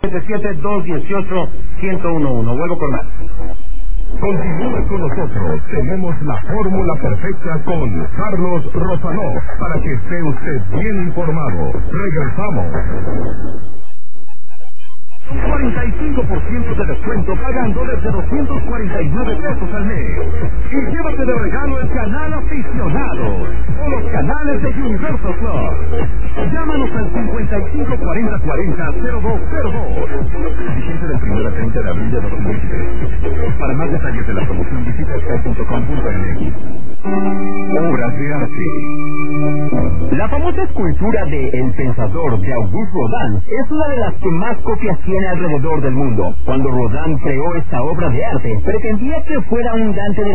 77218-1011. Vuelvo con más. Continúa con nosotros. Tenemos la fórmula perfecta con Carlos Rosanó para que esté usted bien informado. Regresamos. 45% de descuento pagando desde 249 pesos al mes. Y llévate de regalo el canal Aficionados o los canales de Universal Club. Llámanos al 554040-0202. Vigente del 1 al 30 de abril de 2023. Para más detalles de la promoción visita sky.com.mx. Obras de arte. La famosa escultura de El Pensador de Auguste Rodin es una de las que más copias tiene alrededor del mundo. Cuando Rodin creó esta obra de arte, pretendía que fuera un Dante de